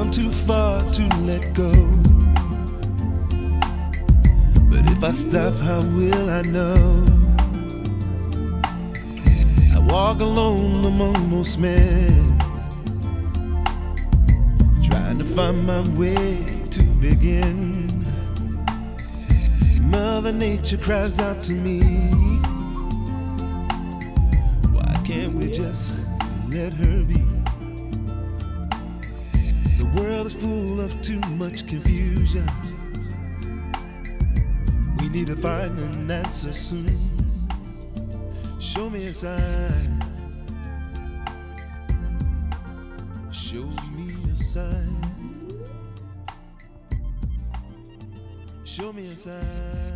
come too far to let go. But if I stop, how will I know? I walk alone among most men, trying to find my way to begin. Mother Nature cries out to me, why can't we just let her be? The world is full of too much confusion. We need to find an answer soon. Show me a sign. Show me a sign. Show me a sign.